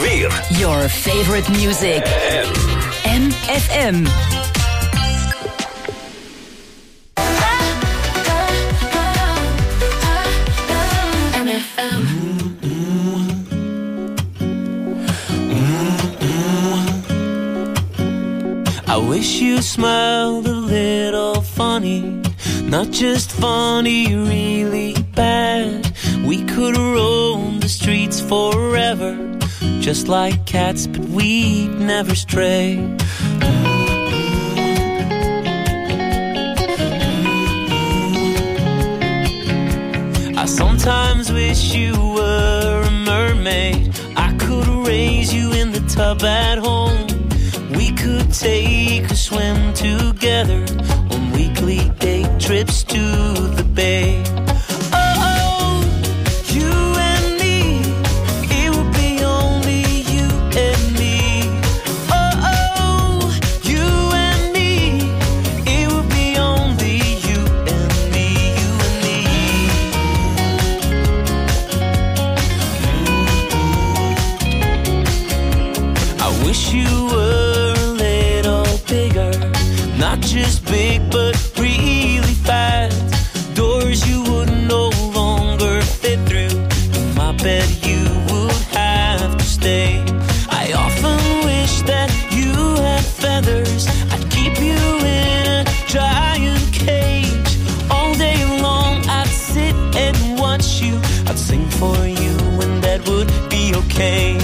weer. Your favorite music. MFM. I wish you smiled a little funny, not just funny, really bad. We could roam the streets forever, just like cats, but we'd never stray. I sometimes wish you were a mermaid. I could raise you in the tub at home. We could take a swim together on weekly day trips to the bay. Oh, you and me, it would be only you and me. Oh, you and me, it would be only you and me, you and me. I wish you were not just big, but really fat. Doors you would no longer fit through. In my bed you would have to stay. I often wish that you had feathers. I'd keep you in a giant cage. All day long I'd sit and watch you. I'd sing for you and that would be okay.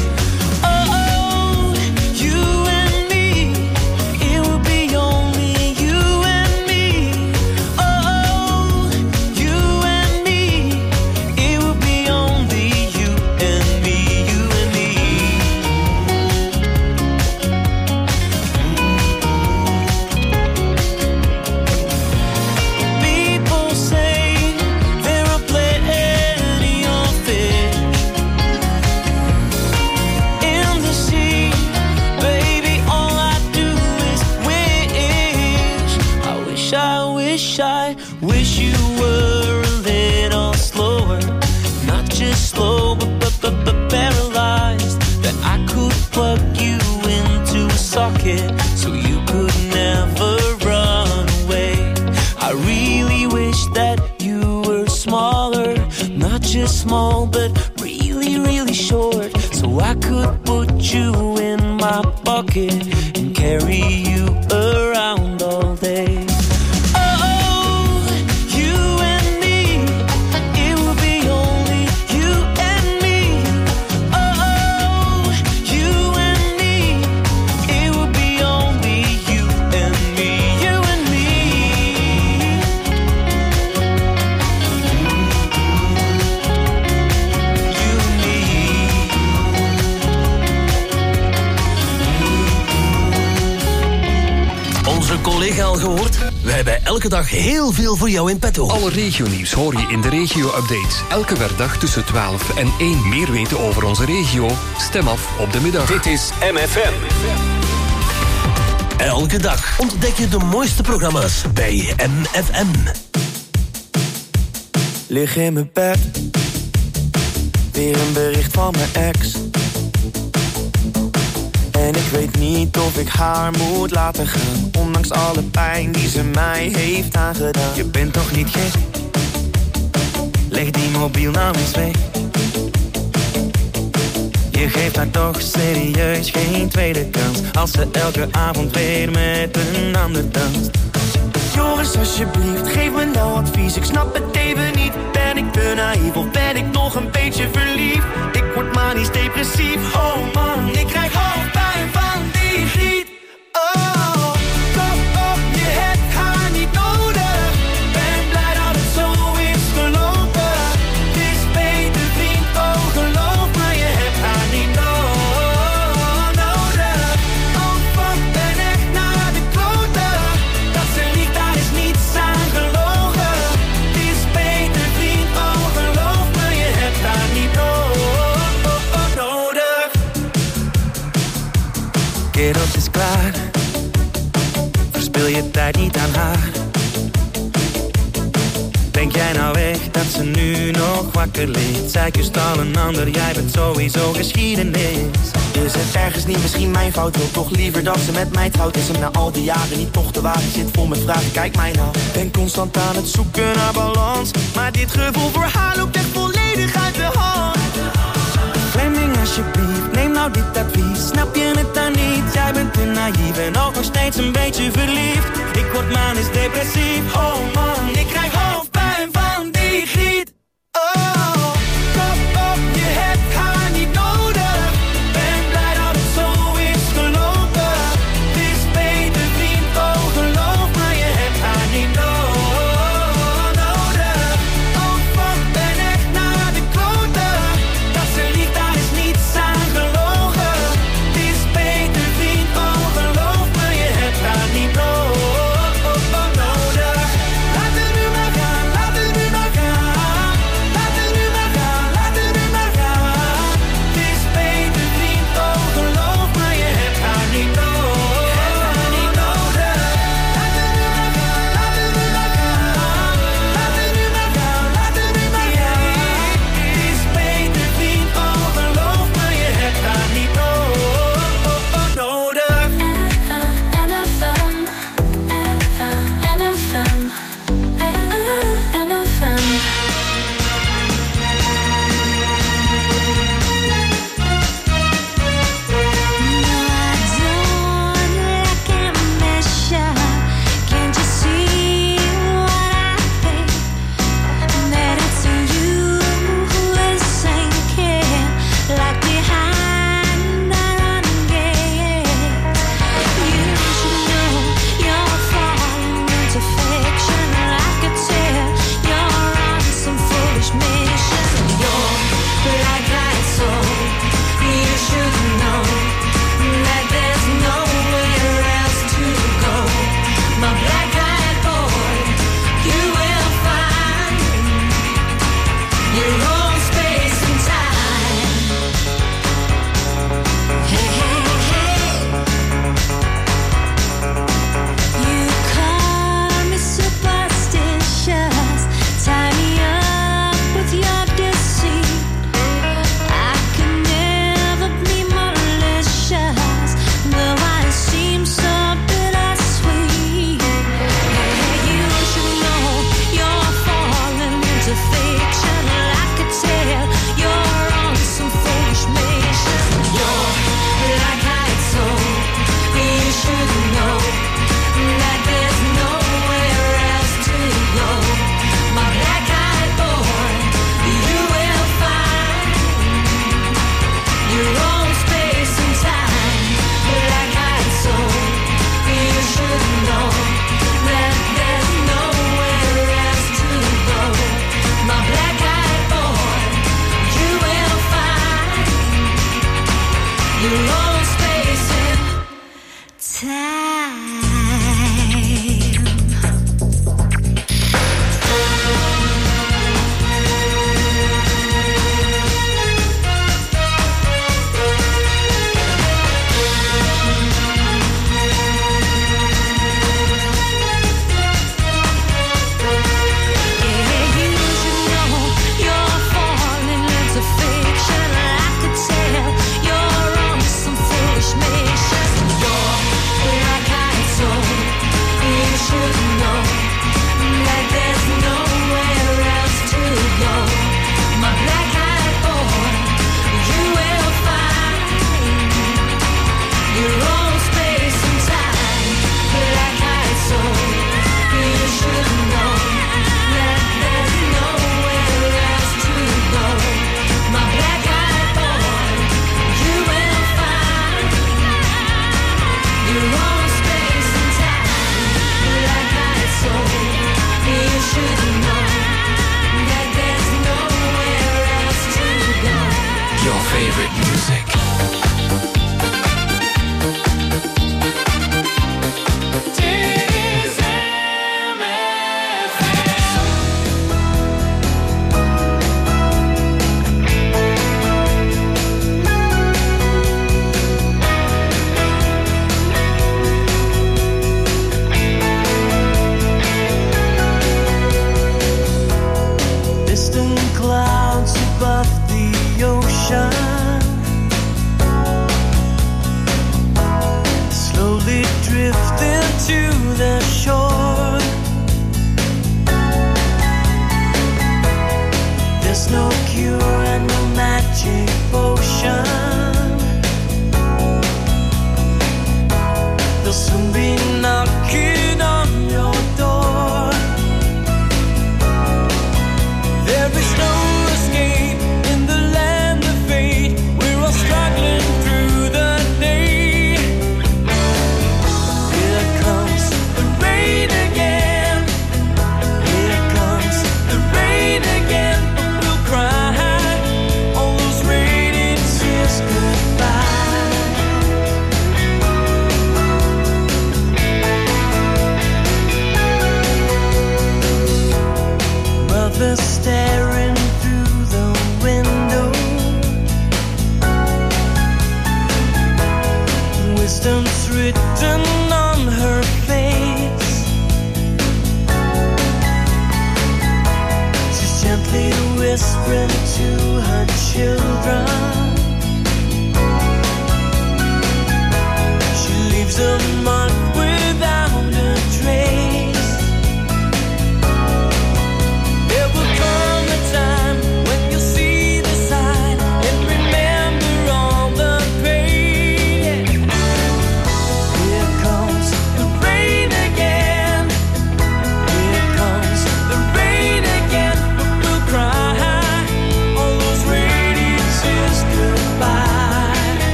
So you could never run away. I really wish that you were smaller, not just small, but really, really short. So I could put you in my pocket and carry you around all day. Collega al gehoord? Wij hebben elke dag heel veel voor jou in petto. Alle regionieuws hoor je in de regio-update. Elke werkdag tussen 12 en 1. Meer weten over onze regio? Stem af op de middag. Dit is MFM. Elke dag ontdek je de mooiste programma's bij MFM. Lig in mijn bed, weer een bericht van mijn ex. En ik weet niet of ik haar moet laten gaan, ondanks alle pijn die ze mij heeft aangedaan. Je bent toch niet gek? Leg die mobiel nou eens weg. Je geeft haar toch serieus geen tweede kans, als ze elke avond weer met een ander danst. Joris, alsjeblieft, geef me nou advies. Ik snap het even niet. Ben ik te naïef of ben ik nog een beetje verliefd? Ik word manisch depressief. Oh man, ik krijg hoofdpijn van die griet. Oh, kom op, je hebt haar niet nodig. Ben blij dat het zo is gelopen. Het is beter vriend, oh geloof me, je hebt haar niet nodig. Oh fuck, ben echt naar de kloten. Dat ze liegt, daar is niets aan gelogen. Het is beter vriend, oh geloof me, je hebt haar niet nodig. Kerels is klaar, verspil je tijd niet aan haar. Denk jij nou echt dat ze nu nog wakker ligt? Zij kust al een ander, jij bent sowieso geschiedenis. Is het ergens niet misschien mijn fout? Wil toch liever dat ze met mij trouwt? Is hem na al die jaren niet toch te wagen? Zit vol met vragen, kijk mij nou. Ben constant aan het zoeken naar balans, maar dit gevoel voor haar loopt echt volledig uit de hand. Fleming alsjeblieft, neem nou dit advies. Snap je het dan niet? Jij bent te naïef en ook nog steeds een beetje verliefd. Ik word manisch depressief, oh man, ik krijg hoofdpijn van die griet. Oh, kop op, je hebt haar niet nodig. Ben blij dat het zo is gelopen. Het is beter vriend, oh geloof maar, je hebt haar niet nodig. Oh fuck, ben echt naar de kloten. Dat ze lief, daar is niets aan gelogen. Het is beter vriend, oh geloof me, je hebt haar niet nodig. Laat het nu maar gaan, laat het nu maar gaan. Laat het nu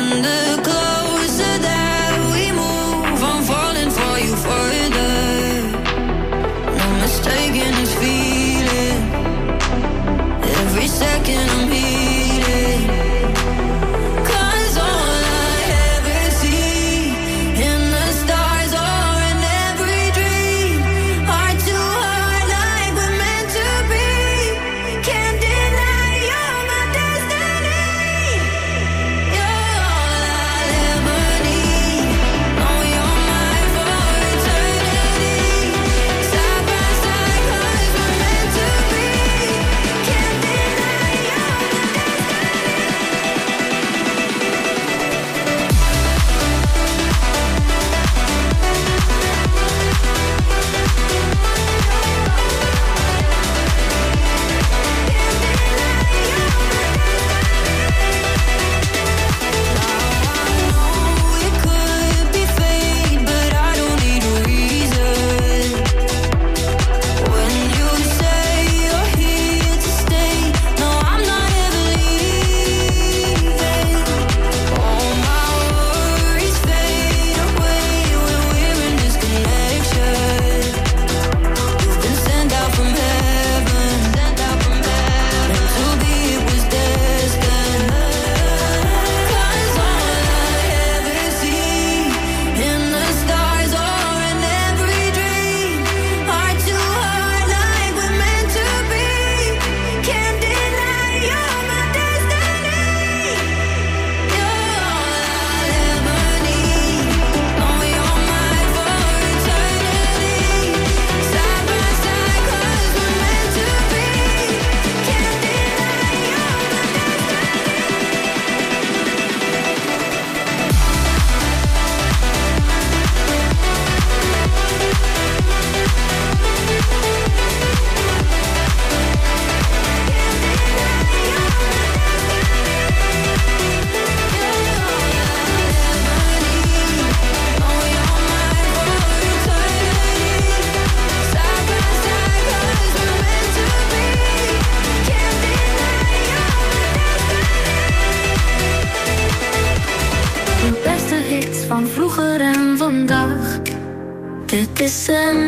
Dit is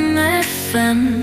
MFM.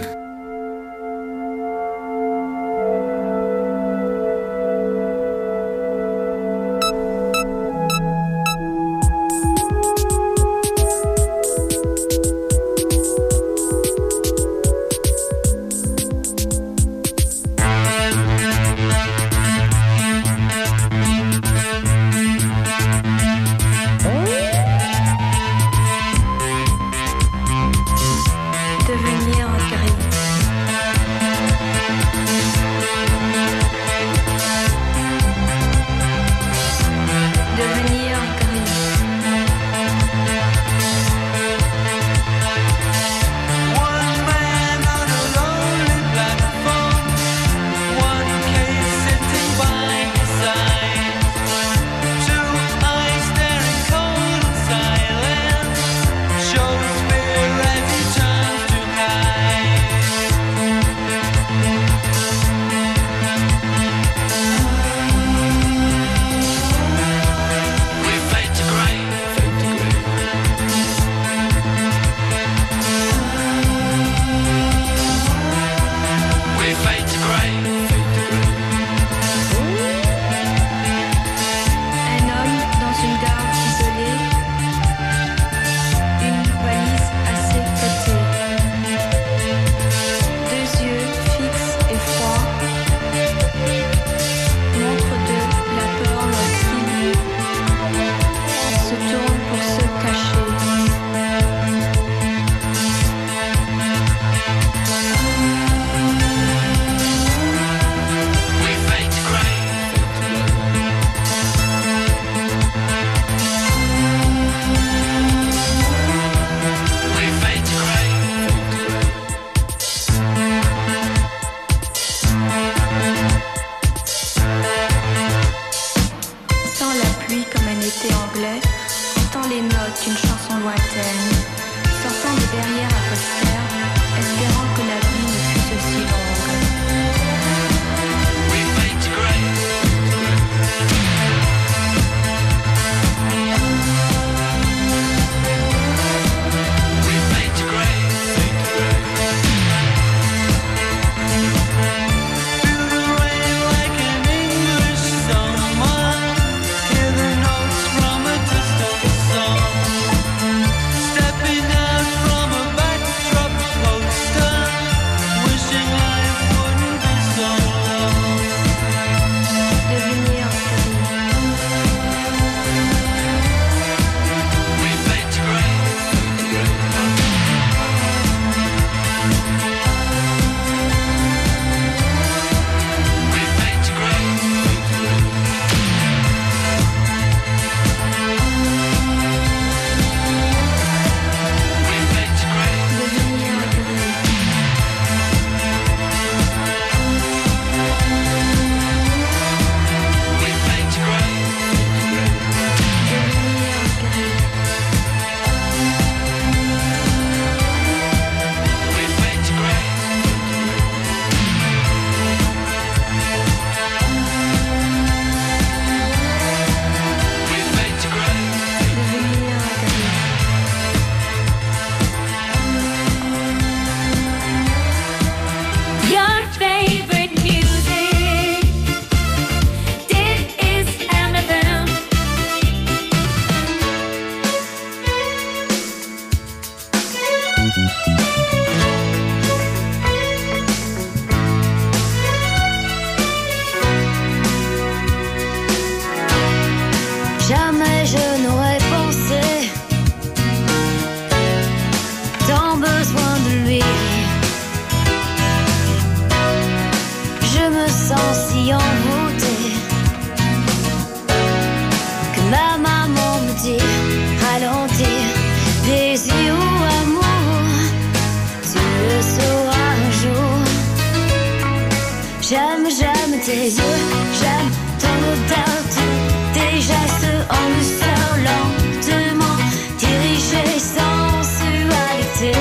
tes yeux, j'aime ton odeur, tous tes gestes en douceur, lentement dirigés, sensualité.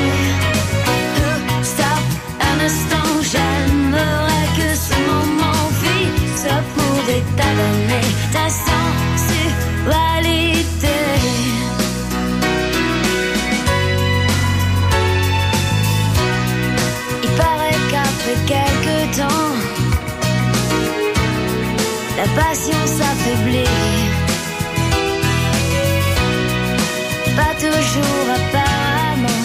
Stop un instant, j'aimerais que ce moment fixe pour des tas d'années ta sensualité. Il paraît qu'après quelques temps, la passion s'affaiblit. Pas toujours apparemment.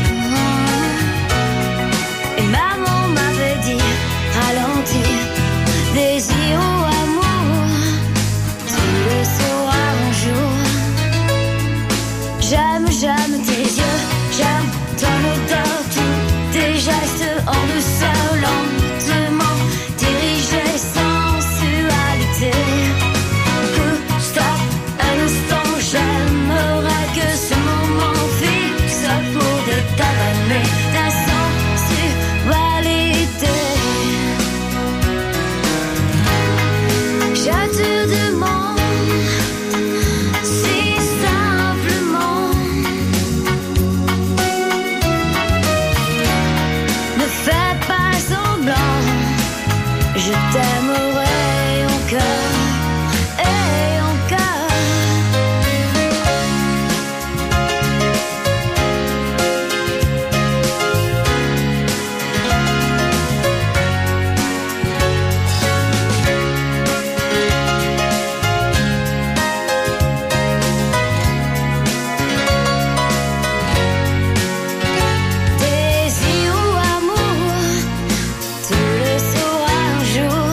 Et maman m'avait dit ralentir, désir ou amour, tu le sauras un jour. J'aime tes yeux, j'aime ton odeur, tous tes gestes en douceur, lentement dirigés, sensualité. Stop un instant, j'aimerais que ce moment fixe pour des tas d'années ta sensualité. Je te demande si simplement, ne fais pas semblant, je t'aimerai encore et encore. Désir ou amour, tu le sauras un jour.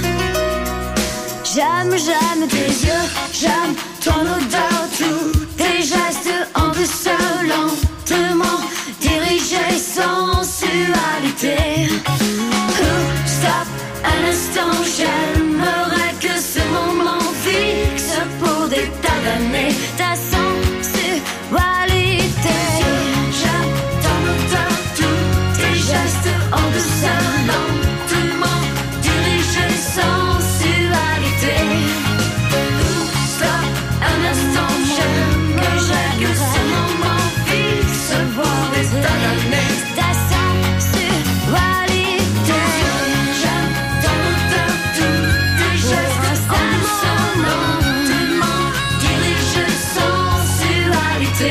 J'aime tes yeux, j'aime ton odeur, tous tes gestes en douceur, lentement dirigés, sensualité. Stop un instant, j'aimerais que ce moment fixe pour des tas d'années ta sensualité. J'aime ton odeur, tous tes gestes en douceur, lentement dirigés, sensualité. Stop un instant, j'aimerais que ce moment fixe pour des tas d'années ta sensualité. J'aime ton odeur, tous tes gestes en douceur, lentement dirigés, sensualité.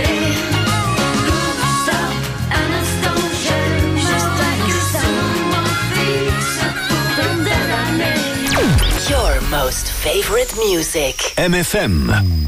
Stop un instant, j'aimerais que ce moment fixe pour des tas d'années. Your most favorite music. MFM.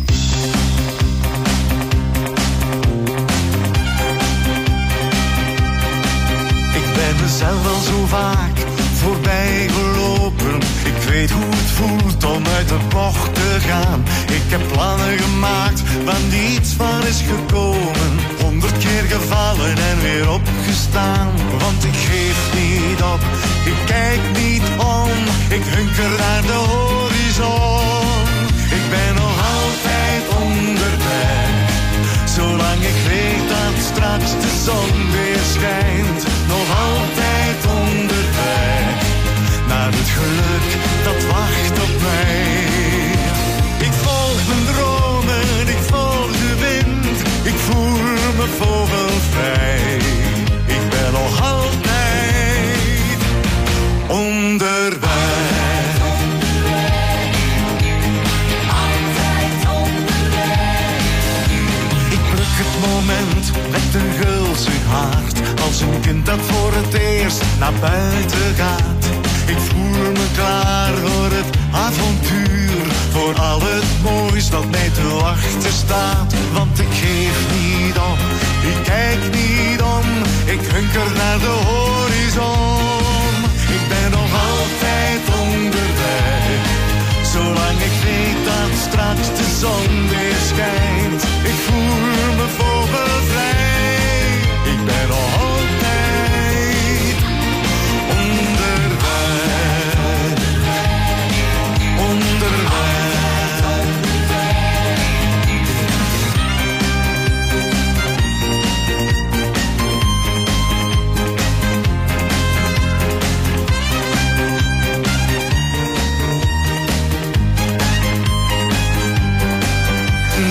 Ik ben mezelf al zo vaak voorbij gelopen. Ik weet hoe het voelt om uit de bocht te gaan. Ik heb plannen gemaakt waar niets van is gekomen. 100 keer gevallen en weer opgestaan. Want ik geef niet op, ik kijk niet om. Ik hunker naar de horizon. Ik ben nog altijd onderweg. Zolang ik weet dat straks de zon weer schijnt. Nog altijd onderweg. Naar het geluk dat wacht op mij. Ik volg mijn dromen, ik volg de wind. Ik voel me vogelvrij. Ik ben nog altijd onderweg. Moment met een gulzig hart. Als een kind dat voor het eerst naar buiten gaat. Ik voel me klaar voor het avontuur. Voor al het moois dat mij te wachten staat. Want ik geef niet op, ik kijk niet om. Ik hunker naar de horizon. Ik ben nog altijd onderweg. Zolang ik weet dat straks de zon weer schijnt. Ik voel me vogelvrij. Ik ben nog altijd onderweg. Onderweg.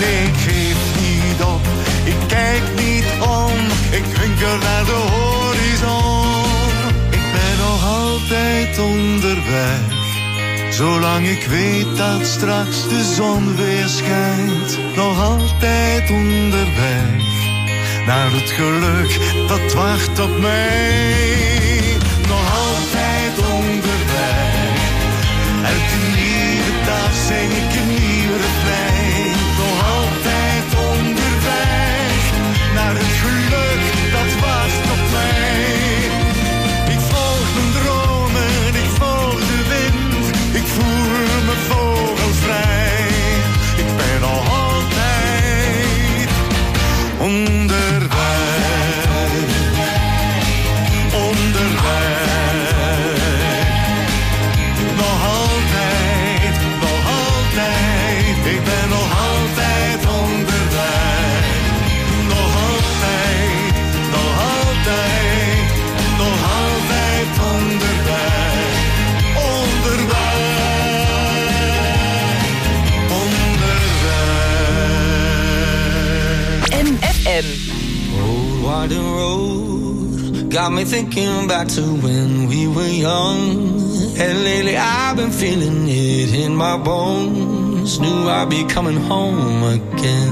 ik geef niet op, ik kijk niet om, ik hunker naar de horizon. Ik ben nog altijd onderweg, zolang ik weet dat straks de zon weer schijnt. Nog altijd onderweg, naar het geluk dat wacht op mij. Nog altijd onderweg, elke nieuwe dag zing ik een nieuw refrein. Nog altijd onderweg, naar het geluk dat wacht op mij. Ik volg mijn dromen, ik volg de wind, ik voel mijn vogels vrij. Ik ben nog altijd onderweg, onderweg. Nog altijd, ik ben nog altijd onderweg. Nog altijd, nog altijd, nog altijd onderweg. Onderweg, onderweg. MFM. Old Warden Road got me thinking back to when we were young. And lately I've been feeling it in my bones. Knew I'd be coming home again.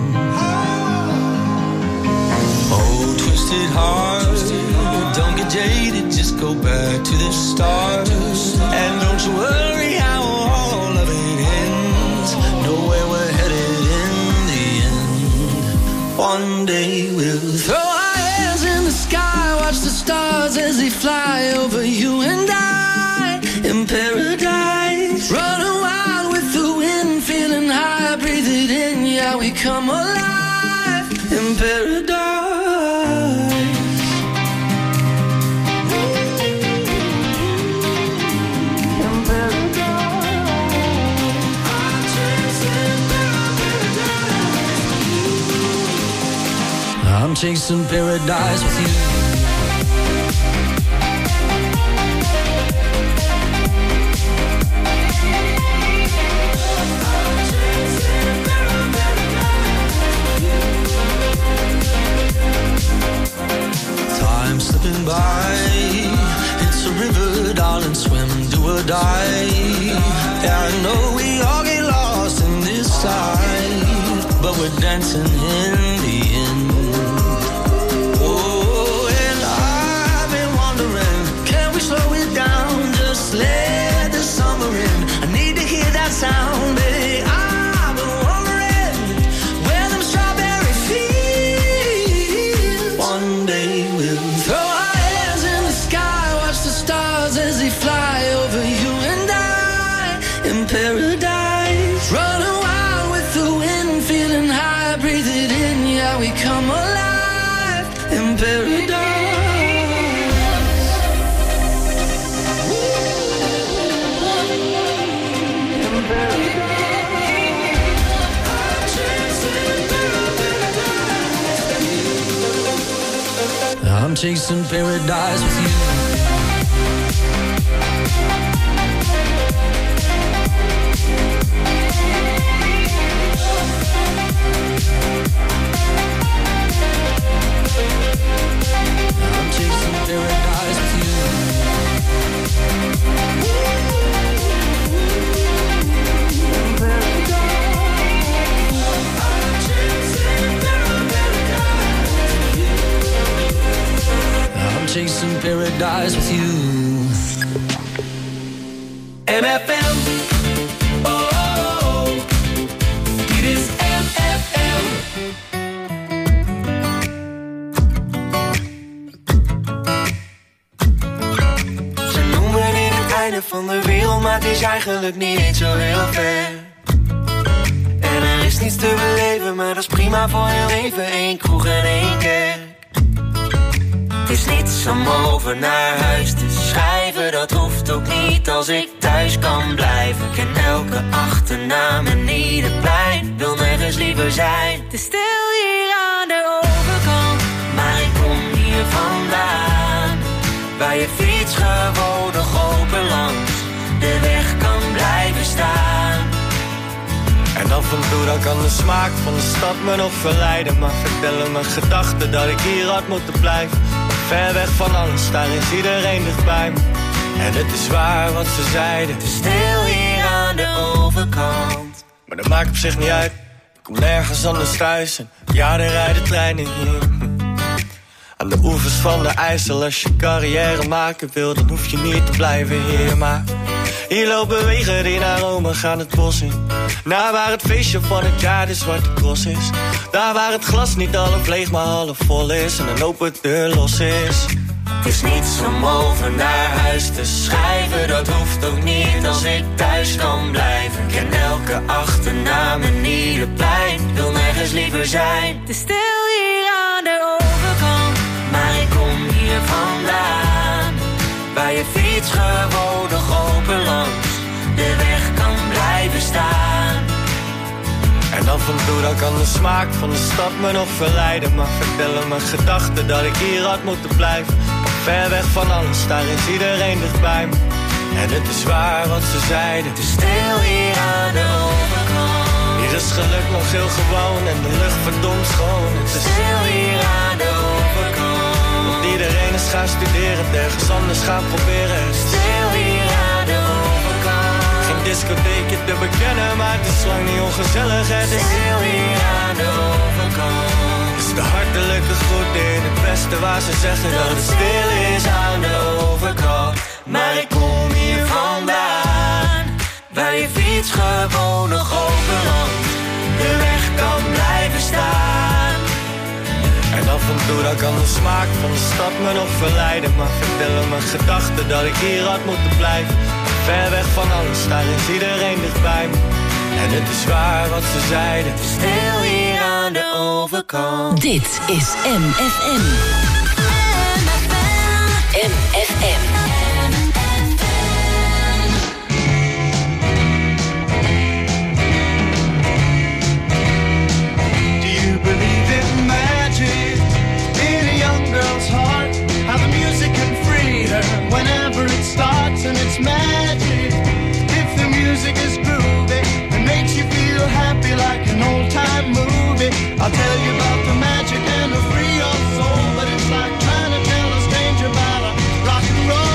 Oh, twisted heart, don't get jaded, just go back to the start. And don't you worry how all of it ends. Know where we're headed in the end. One day we'll throw our hands in the sky, watch the stars as they fly over you and I. In paradise, running wild with the wind, feeling high, breathe it in, yeah, we come alive in paradise. In paradise, I'm chasing paradise with you. Slipping by, it's a river, darling, swim, do or die. Yeah, I know we all get lost in this life, but we're dancing in the end. Oh, and I've been wondering, can we slow it down, just let the summer in. I need to hear that sound, baby. I've been wondering where them strawberry fields. One day we'll throw our hands in the sky, watch the stars as they fly over you and I. In paradise, running wild with the wind, feeling high, breathe it in, yeah, we come alive in paradise. In paradise. I'm chasing paradise with you. I'm chasing paradise with you. I'm chasing paradise with you. MFM. Oh, oh, oh. It is MFM. Ze noemen dit het einde van de wereld, maar het is eigenlijk niet zo heel ver. En er is niets te beleven, maar dat is prima voor heel even. 1 kroeg en 1 kerk. Het is niets om over naar huis te schrijven, dat hoeft ook niet als ik thuis kan blijven. Ik ken elke achternaam en ieder plein, wil nergens liever zijn. Het is stil hier aan de overkant, maar ik kom hier vandaan, waar je fiets gewoon nog open langs de weg kan blijven staan. En dan af en toe dan kan de smaak van de stad me nog verleiden. Maar vertellen mijn gedachten dat ik hier had moeten blijven. Ver weg van alles, daar is iedereen dichtbij me. En het is waar wat ze zeiden. Het is stil hier aan de overkant. Maar dat maakt op zich niet uit. Ik kom nergens anders thuis en ja, er rijden treinen hier. Aan de oevers van de IJssel, als je carrière maken wil, dan hoef je niet te blijven hier. Maar hier lopen wegen die naar Rome gaan het bos in. Naar waar het feestje van het jaar de Zwarte Cross is. Daar waar het glas niet half leeg maar half vol is. En een open deur los is. Het is niets om over naar huis te schrijven. Dat hoeft ook niet als ik thuis kan blijven. Ik ken elke achternaam en ieder plein. Wil nergens liever zijn. Het is stil hier aan de overkant. Maar ik kom hier vandaan. Waar je fiets gewoon nog open langs de weg kan blijven staan. En af en toe dan kan de smaak van de stad me nog verleiden. Maar vertellen mijn gedachten dat ik hier had moeten blijven. Ver weg van alles, daar is iedereen dichtbij me. En het is waar wat ze zeiden. Het is stil hier aan de overkant. Hier is geluk nog heel gewoon en de lucht verdomd schoon. Het is stil hier aan de overkant. Want iedereen is gaan studeren, ergens anders gaan proberen. Stil hier aan de overkant. Geen discotheekje te bekennen, maar het is lang niet ongezellig. Het is stil hier aan de overkant. De hartelijke groet in het beste waar ze zeggen dat het stil is aan de overkant. Maar ik kom hier vandaan, waar je fiets gewoon nog open langs de weg kan blijven staan. En af en toe dan kan de smaak van de stad me nog verleiden. Maar vertellen mijn gedachten dat ik hier had moeten blijven. Ver weg van alles, daar is iedereen dichtbij me. En het is waar wat ze zeiden. Stil hier aan de overkant. Dit is MFM. MFM. Do you believe in magic in a young girl's heart? How the music can free her whenever it starts, and it's magic if the music is groovy and makes you feel happy like an old-time movie. I'll tell you about the magic and to free your soul, but it's like trying to tell a stranger about a rock and roll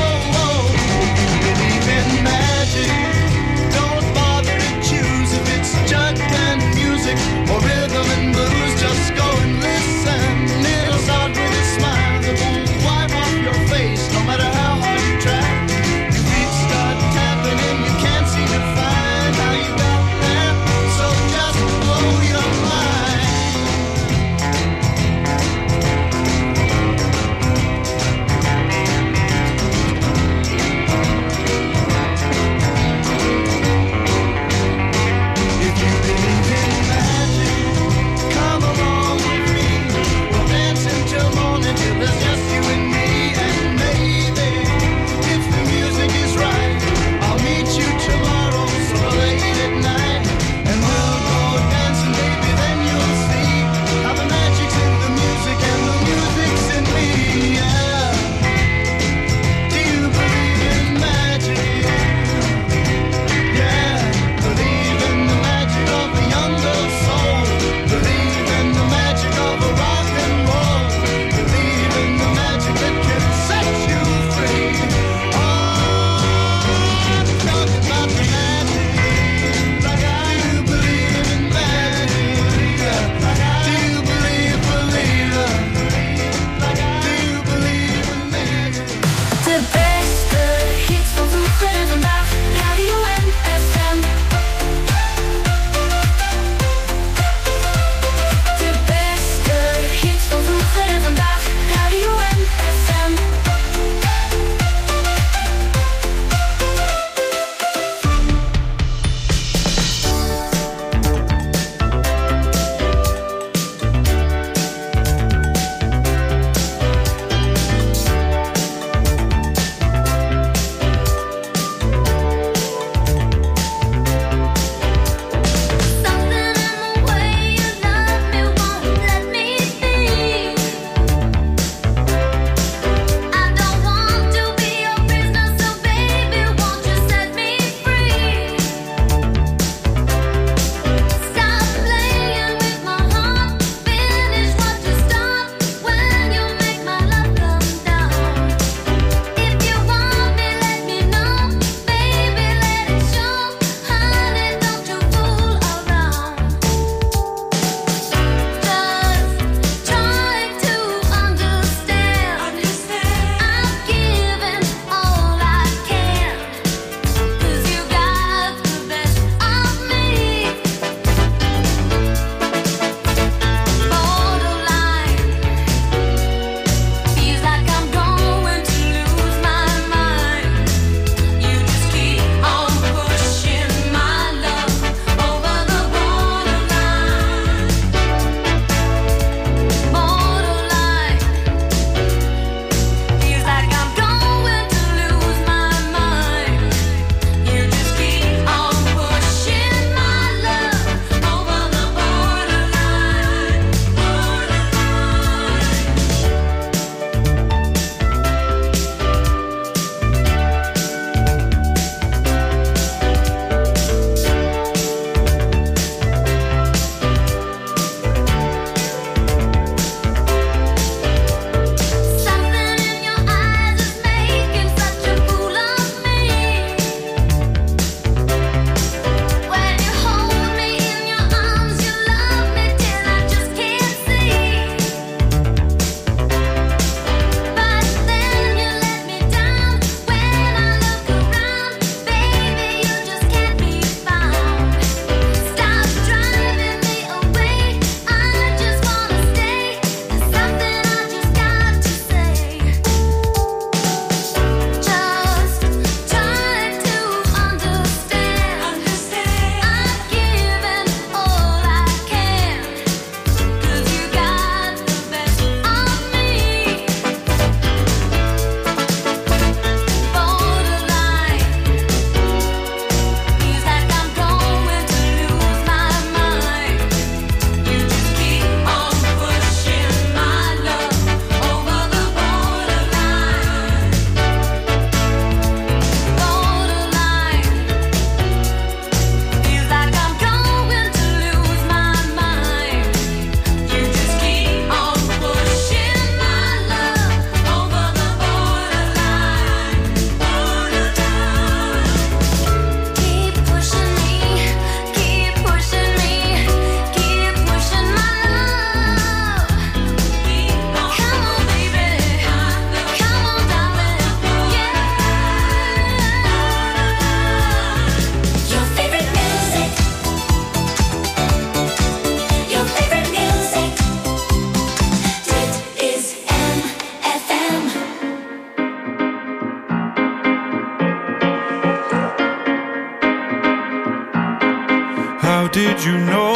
did you know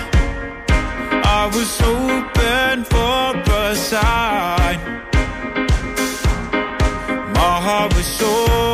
I was hoping for a sign? My heart was so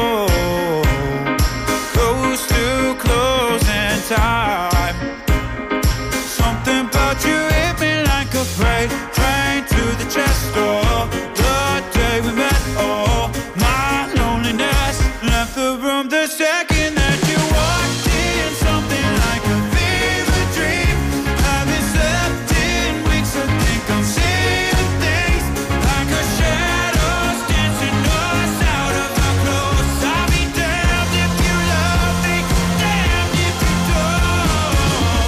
close to closing time. Something about you hit me like a freight train to the chest door. The day we met, oh, my loneliness left the room the second that you walked in. Something like a fever dream. Haven't slept in weeks. I think I'm seeing things like a shadows dancing us out of our clothes. I'll be damned if you love me, damned if you don't.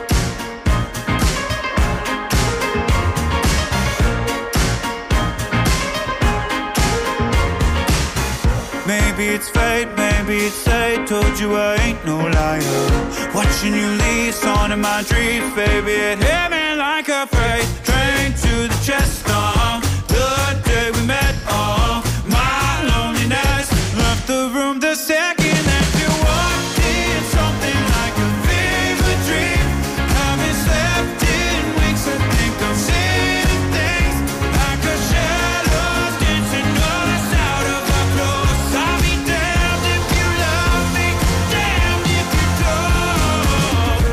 Maybe it's fate, maybe it's fate. Told you I ain't no liar. Watching you leave, on in my dreams, baby. It hit me like a freight train to the chest. The day we met, oh, my loneliness left the room the second that you walked in. Something like a fever dream. Haven't slept in weeks. I think I'm seeing things like a shadow dancing us out of our clothes. I'll be damned if you love me, damned if you don't.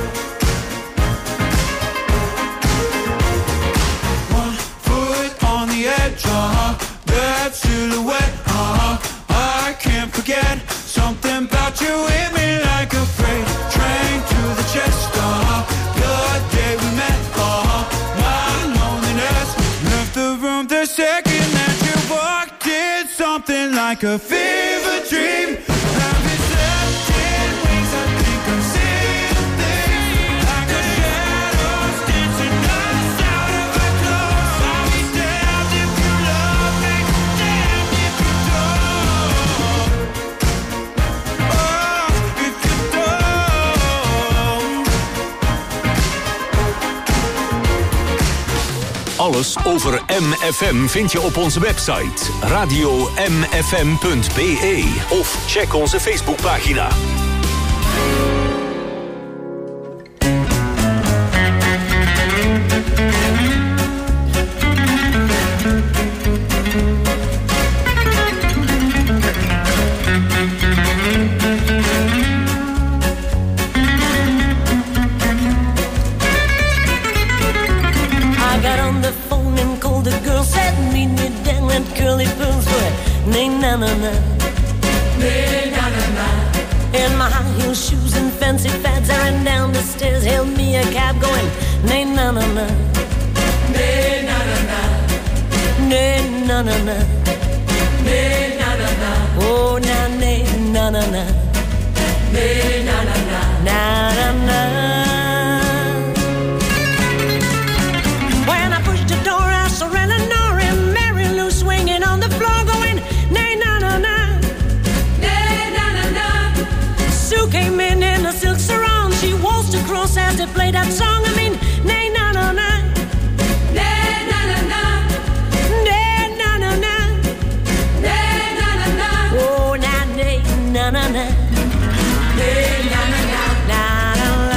One foot on the edge, that silhouette, I can't forget. Something about you hit me like a freight train to the chest. The day we met, my loneliness left the room the second that you walked in. Something like a fever dream. Haven't slept in weeks. I think I'm seeing things like a shadows dancing us out of our clothes. I'll be damned if you love me, damned if you don't. Oh, if you don't. Alles over MFM vind je op onze website radio.mfm.be of check onze Facebookpagina. I got on the phone and called the girl, said meet me down at Curly Pearl's for nay na na na, nay na na na. In my high heel shoes and fancy fads, I ran down the stairs, hailed me a cab going nay na na na, nay na na na, nay na na na, nay na na na. Oh na nay na na na, nay na na na, na na na. When I pushed the door, I saw Eleanor and Mary Lou swinging on the floor, going nay na na na, nay na na na. Sue came in a silk sarong. She waltzed across as they played that song. I mean, nay na na na, nay na na na, nay na na na, nay na na na. Oh na nay na na na, nay na na na, na na na.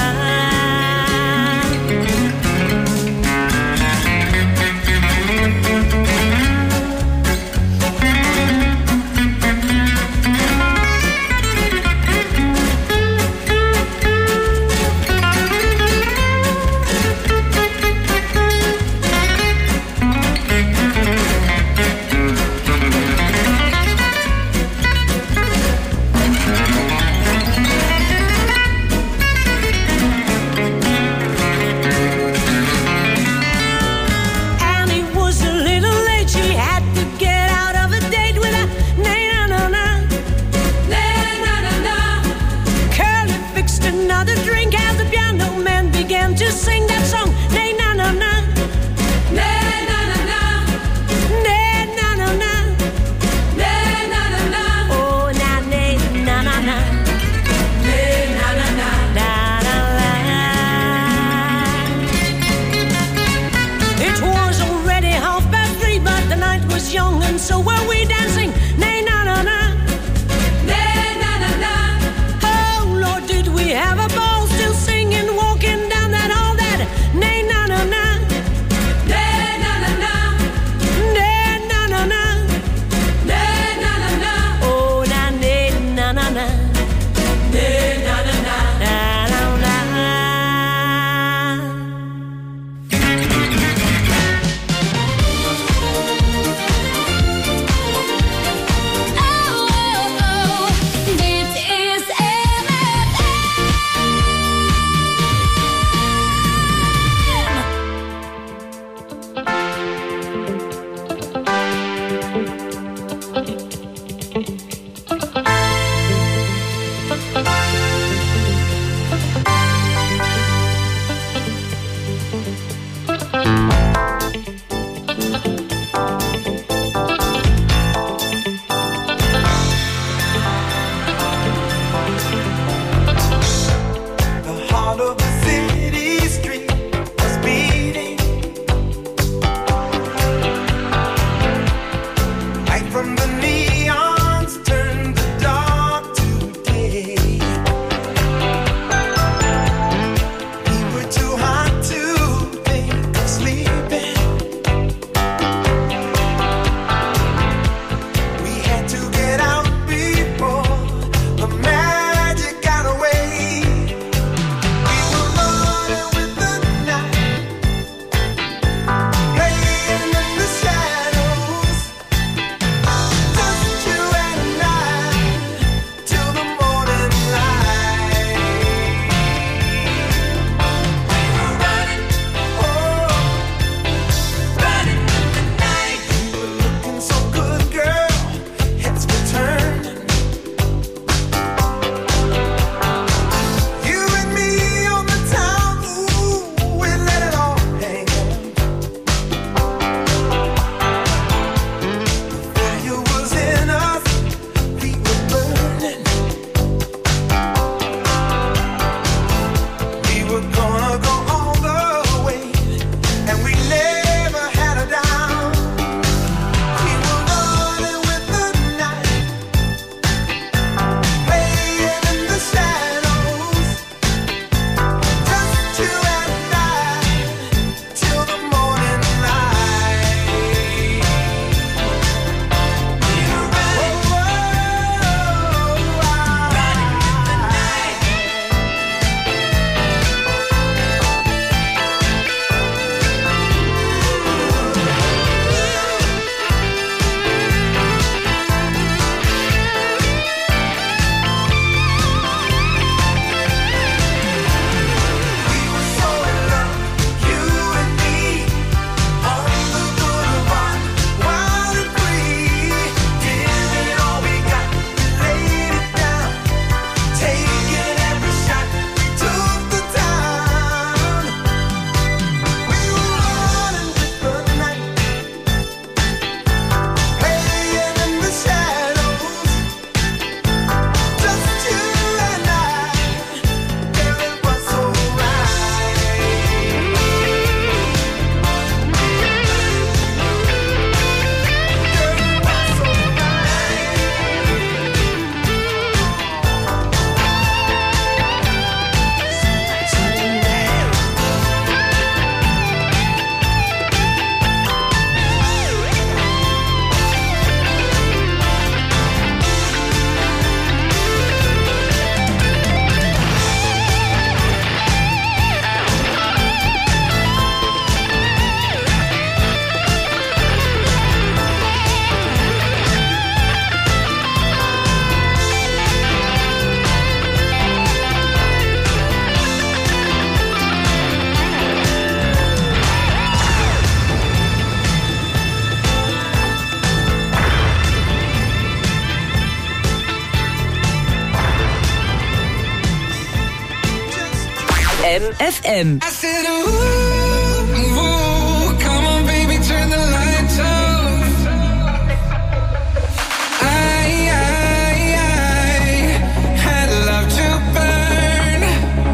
so were we dancing? Nay, na, na, na. Nay, na, na, na. Oh, Lord, did we have a ball, still singing, walking FM. I said, ooh, come on baby, turn the lights off. I had love to burn.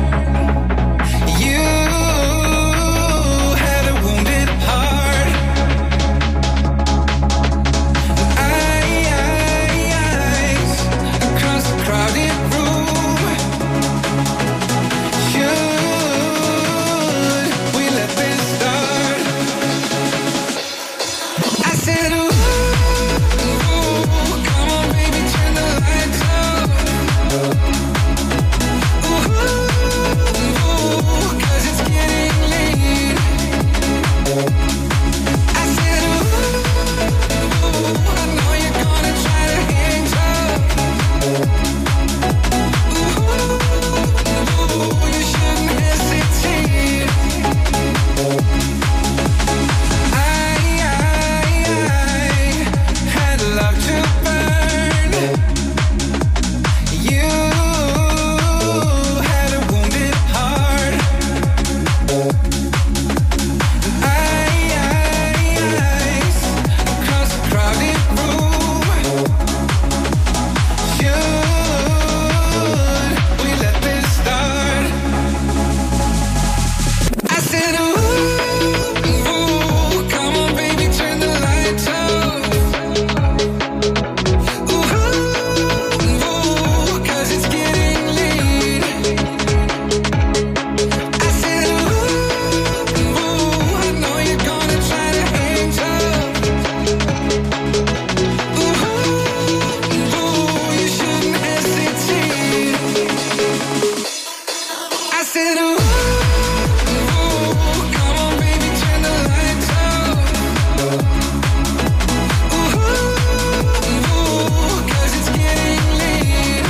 You had a wounded heart. Eyes across the crowded room. Should we let this start? I said, ooh, come on baby, turn the lights off. Ooh, 'cause it's getting late. I said, ooh, I know you're gonna try to hang tough. Ooh, you shouldn't hesitate. I had love to burn. You had a wounded heart. Eyes across the crowded room. Should we let this start? I said, ooh, come on baby, turn the lights off. Ooh, 'cause it's getting late. I said, ooh, I know you're gonna try to hang tough. Ooh, you shouldn't hesitate. I said, ooh, come on baby, turn the lights off. Ooh, 'cause it's getting late.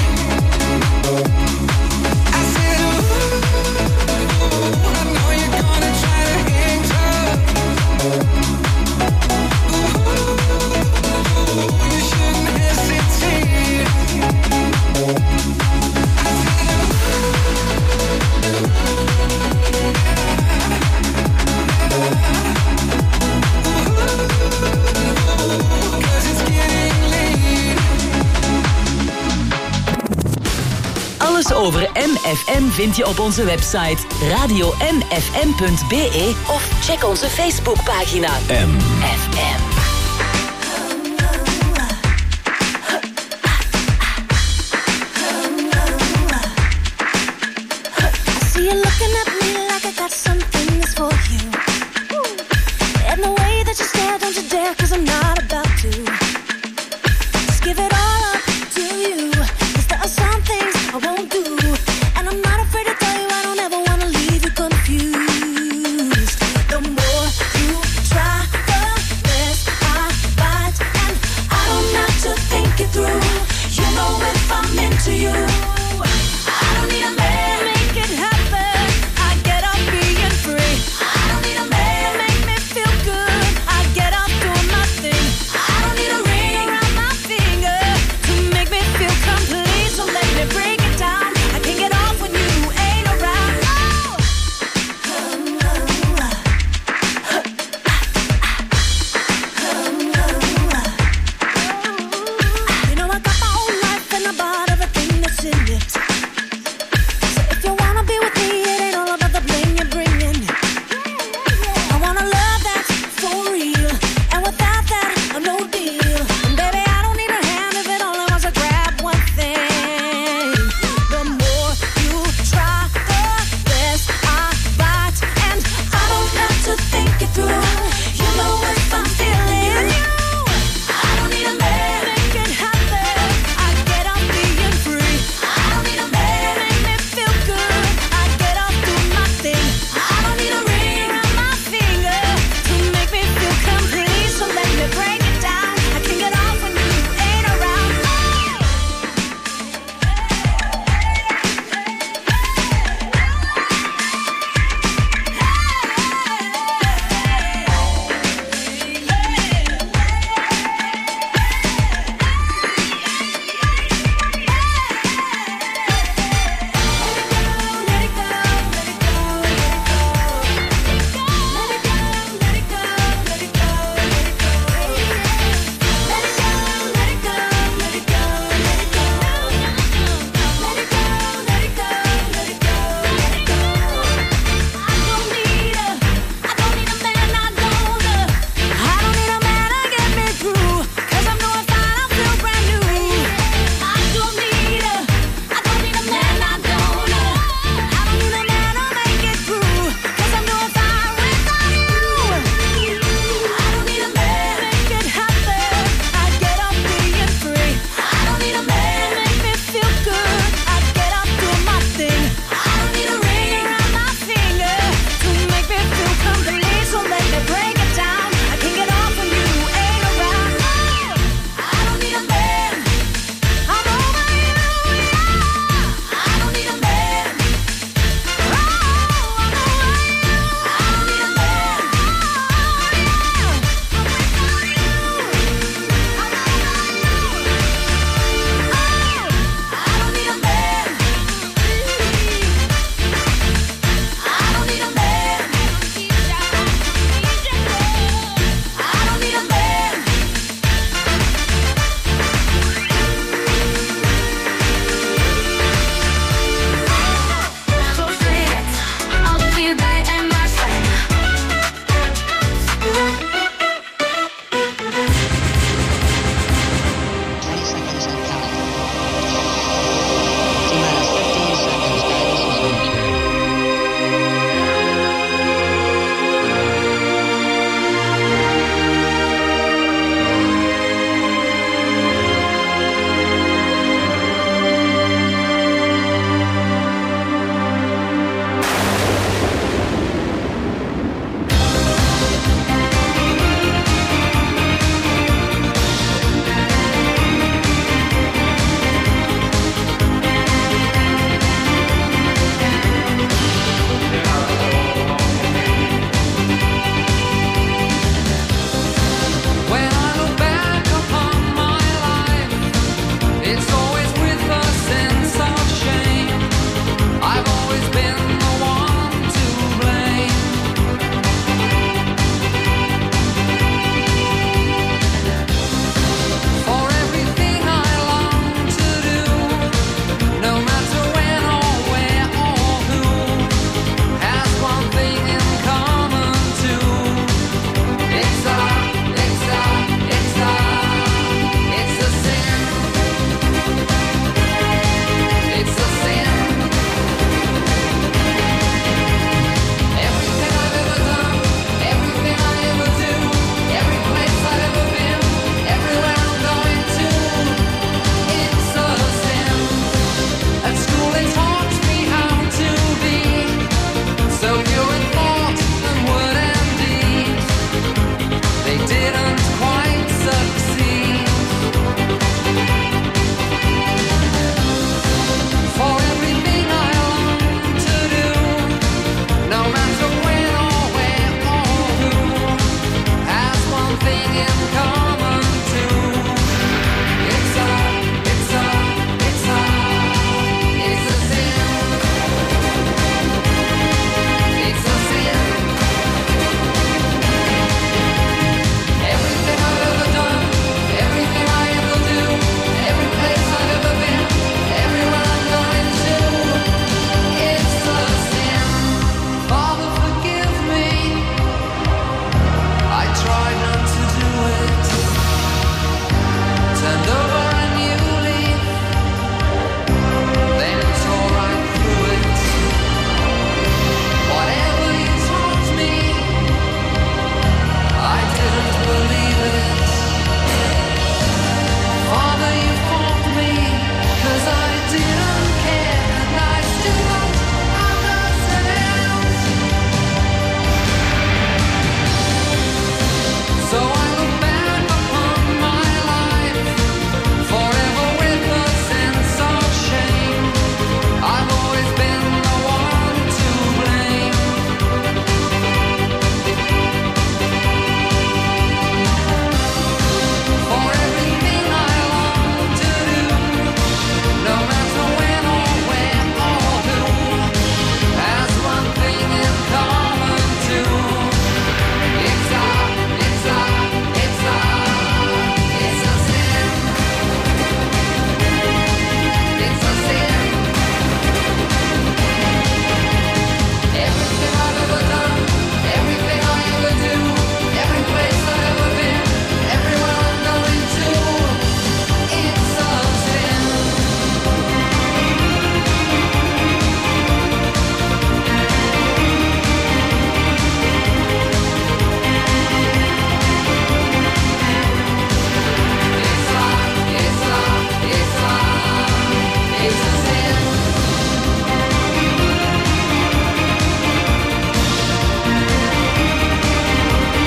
I said, ooh, I know you're gonna try to hang tough. Ooh, you shouldn't hesitate. Cause it's getting late. Alles over MFM vind je op onze website radiomfm.be of check onze Facebookpagina MFM. See you looking at me like I got something that's for you. And the way that you stare, don't you dare, 'cause I'm not